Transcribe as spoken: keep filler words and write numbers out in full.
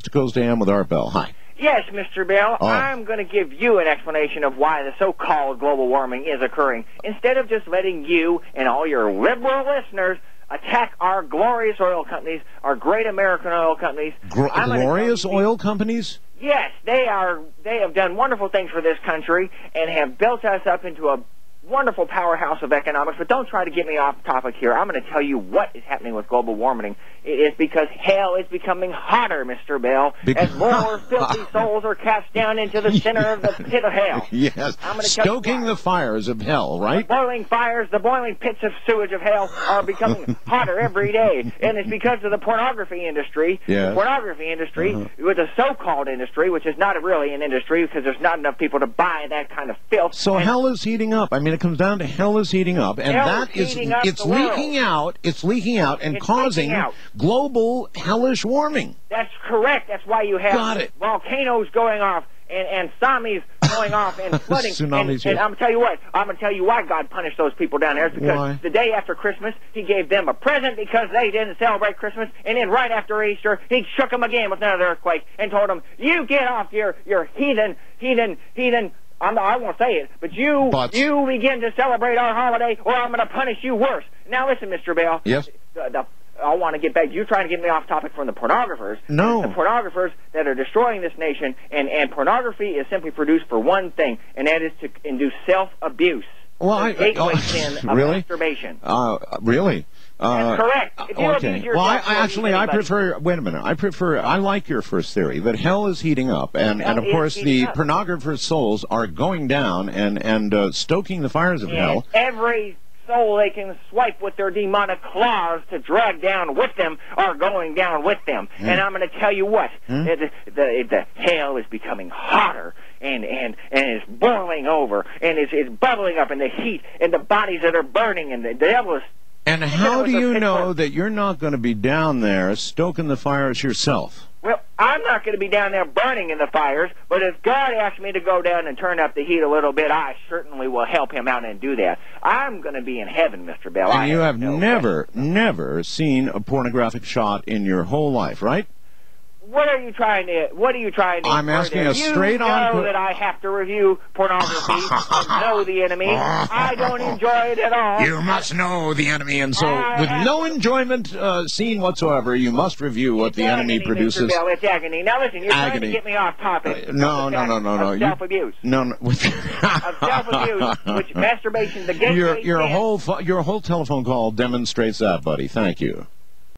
to Coast A M with Art Bell. Hi. Yes, Mister Bell, Oh. I'm going to give you an explanation of why the so-called global warming is occurring, instead of just letting you and all your liberal listeners attack our glorious oil companies, our great American oil companies. Gr- I'm gonna glorious tell you- oil companies? Yes, they are. They have done wonderful things for this country and have built us up into a wonderful powerhouse of economics. But don't try to get me off topic here. I'm going to tell you what is happening with global warming. It is because hell is becoming hotter, Mister Bell, Because- as more filthy souls are cast down into the center of the pit of hell. Yes. I'm gonna tell you Stoking why. the fires of hell, The right? boiling fires, the boiling pits of sewage of hell are becoming hotter every day. And it's because of the pornography industry. Yes. The pornography industry, Uh-huh. with the so-called industry, which is not really an industry because there's not enough people to buy that kind of filth. So And hell is heating up. I mean, it comes down to hell is heating up, and Hell that is is heating up it's the world. leaking out. It's leaking out and It's causing leaking out. global hellish warming. That's correct. That's why you have Got it. volcanoes going off and, and tsunamis going off and flooding. Tsunamis, and, yes. and I'm going to tell you what. I'm going to tell you why God punished those people down there. It's because Why? the day after Christmas, He gave them a present because they didn't celebrate Christmas. And then right after Easter, He shook them again with another earthquake and told them, you get off your, your heathen, heathen, heathen... I'm not, I won't say it, but you But- you begin to celebrate our holiday, or I'm going to punish you worse. Now listen, Mister Bell. Yes. The, the, I want to get back. You're trying to get me off topic from the pornographers. No. The pornographers that are destroying this nation, and, and pornography is simply produced for one thing, and that is to induce self-abuse. Well, the I- gateway oh, sin of really? masturbation. Uh, really? Uh, That's correct. If you okay. abuse Well, I, yourself, I you'll actually, abuse I anybody. prefer. Wait a minute. I prefer. I like your first theory that hell is heating up, and, Hell and of is course the heating up. pornographers' souls are going down and and uh, stoking the fires of And hell. every soul they can swipe with their demonic claws to drag down with them are going down with them. Hmm. And I'm going to tell you what, Hmm? the, the, the hell is becoming hotter and, and, and it's boiling over and it's, it's bubbling up in the heat and the bodies that are burning and the devil is... And how with do a you know pitchfork. that you're not going to be down there stoking the fires yourself? Well, I'm not going to be down there burning in the fires, but if God asks me to go down and turn up the heat a little bit, I certainly will help Him out and do that. I'm going to be in heaven, Mister Bell. I And you have no never, question. never seen a pornographic shot in your whole life, right? What are you trying to? What are you trying to? I'm infer asking there? a straight-on You know que- that I have to review pornography and know the enemy. I don't enjoy it at all. You must know the enemy, and so I with have- no enjoyment uh, seen whatsoever, you must review what the enemy Agony, produces. Mister Bell, it's agony. Now listen, you're trying Agony. to get me off topic. Uh, no, no, no, no, no. Of You- self-abuse. No, no. Of self-abuse, which masturbation, the gateway Your your sin. whole pho- your whole telephone call demonstrates that, buddy. Thank you.